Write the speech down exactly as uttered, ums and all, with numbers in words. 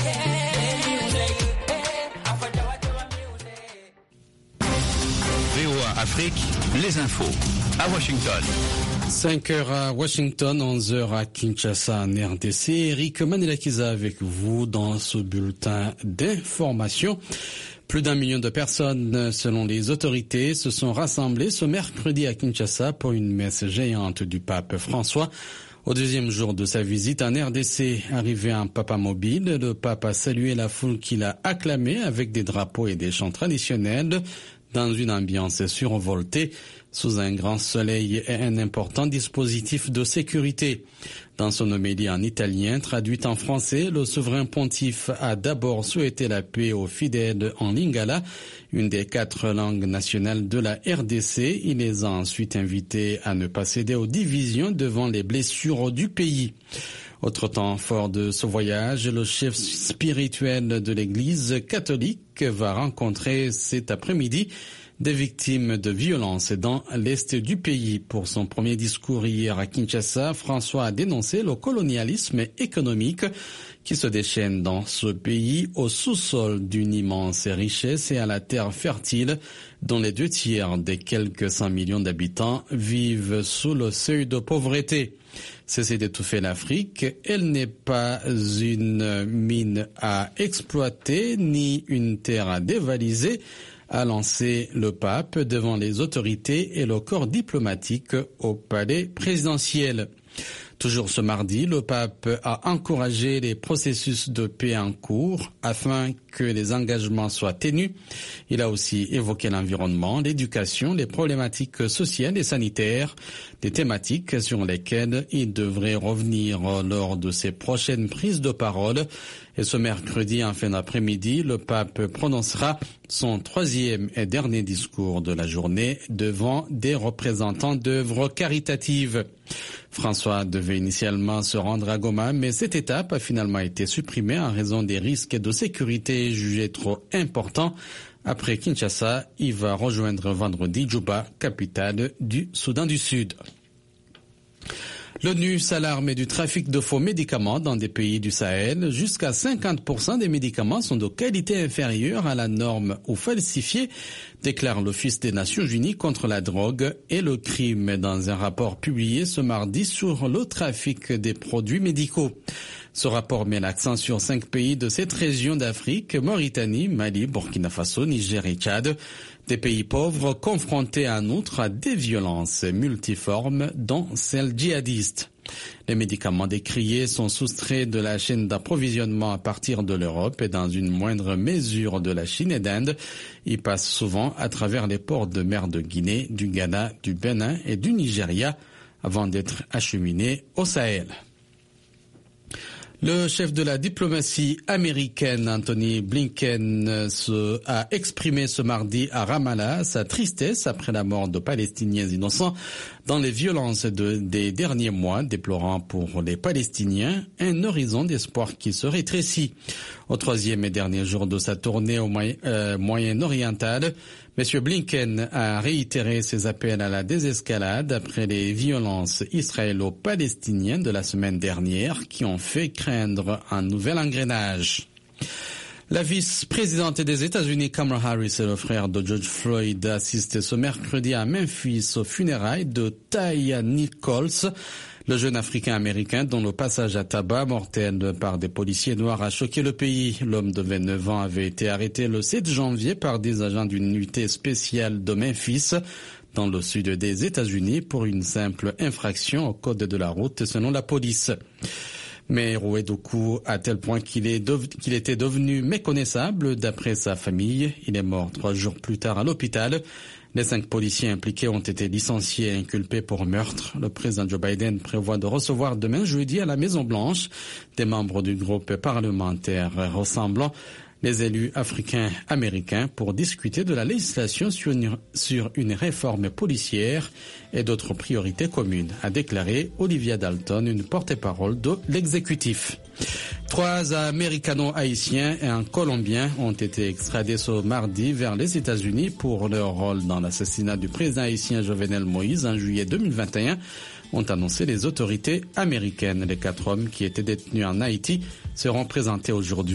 V O A Afrique, les infos à Washington. cinq heures à Washington, onze heures à Kinshasa, en R D C. Eric Manilakiza avec vous dans ce bulletin d'information. Plus d'un million de personnes, selon les autorités, se sont rassemblées ce mercredi à Kinshasa pour une messe géante du pape François. Au deuxième jour de sa visite en R D C, arrivé en papamobile, le pape a salué la foule qui l'a acclamé avec des drapeaux et des chants traditionnels dans une ambiance survoltée, sous un grand soleil et un important dispositif de sécurité. Dans son homélie en italien, traduite en français, le souverain pontife a d'abord souhaité la paix aux fidèles en lingala, une des quatre langues nationales de la R D C. Il les a ensuite invités à ne pas céder aux divisions devant les blessures du pays. Autre temps fort de ce voyage, le chef spirituel de l'Église catholique va rencontrer cet après-midi des victimes de violences dans l'est du pays. Pour son premier discours hier à Kinshasa, François a dénoncé le colonialisme économique qui se déchaîne dans ce pays au sous-sol d'une immense richesse et à la terre fertile dont les deux tiers des quelques cent millions d'habitants vivent sous le seuil de pauvreté. Cessez d'étouffer l'Afrique, elle n'est pas une mine à exploiter ni une terre à dévaliser, a lancé le pape devant les autorités et le corps diplomatique au palais présidentiel. Toujours ce mardi, le pape a encouragé les processus de paix en cours afin que les engagements soient ténus. Il a aussi évoqué l'environnement, l'éducation, les problématiques sociales et sanitaires, des thématiques sur lesquelles il devrait revenir lors de ses prochaines prises de parole. Et ce mercredi, en fin d'après-midi, le pape prononcera son troisième et dernier discours de la journée devant des représentants d'œuvres caritatives. François devait initialement se rendre à Goma, mais cette étape a finalement été supprimée en raison des risques de sécurité jugés trop importants. Après Kinshasa, il va rejoindre vendredi Djouba, capitale du Soudan du Sud. L'ONU s'alarme du trafic de faux médicaments dans des pays du Sahel. Jusqu'à cinquante pour cent des médicaments sont de qualité inférieure à la norme ou falsifiés, déclare l'Office des Nations Unies contre la drogue et le crime dans un rapport publié ce mardi sur le trafic des produits médicaux. Ce rapport met l'accent sur cinq pays de cette région d'Afrique, Mauritanie, Mali, Burkina Faso, Niger et Tchad. Des pays pauvres confrontés en outre à des violences multiformes, dont celles djihadistes. Les médicaments décriés sont soustraits de la chaîne d'approvisionnement à partir de l'Europe et dans une moindre mesure de la Chine et d'Inde. Ils passent souvent à travers les ports de mer de Guinée, du Ghana, du Bénin et du Nigeria avant d'être acheminés au Sahel. Le chef de la diplomatie américaine, Anthony Blinken, se, a exprimé ce mardi à Ramallah sa tristesse après la mort de Palestiniens innocents dans les violences de, des derniers mois, déplorant pour les Palestiniens un horizon d'espoir qui se rétrécit. Au troisième et dernier jour de sa tournée au moyen, euh, Moyen-Oriental, M. Blinken a réitéré ses appels à la désescalade après les violences israélo-palestiniennes de la semaine dernière qui ont fait craindre un nouvel engrenage. La vice-présidente des États-Unis, Kamala Harris, et le frère de George Floyd assistent ce mercredi à Memphis aux funérailles de Taya Nichols, le jeune Africain-Américain dont le passage à tabac mortel par des policiers noirs a choqué le pays. L'homme de vingt-neuf ans avait été arrêté le sept janvier par des agents d'une unité spéciale de Memphis, dans le sud des États-Unis, pour une simple infraction au code de la route, selon la police. Mais roué de coups à tel point qu'il est dev- qu'il était devenu méconnaissable d'après sa famille. Il est mort trois jours plus tard à l'hôpital. Les cinq policiers impliqués ont été licenciés et inculpés pour meurtre. Le président Joe Biden prévoit de recevoir demain jeudi à la Maison-Blanche des membres du groupe parlementaire ressemblant les élus africains-américains pour discuter de la législation sur une, sur une réforme policière et d'autres priorités communes, a déclaré Olivia Dalton, une porte-parole de l'exécutif. Trois Américano-Haïtiens et un Colombien ont été extradés ce mardi vers les États-Unis pour leur rôle dans l'assassinat du président haïtien Jovenel Moïse en juillet deux mille vingt et un, ont annoncé les autorités américaines. Les quatre hommes qui étaient détenus en Haïti seront présentés aujourd'hui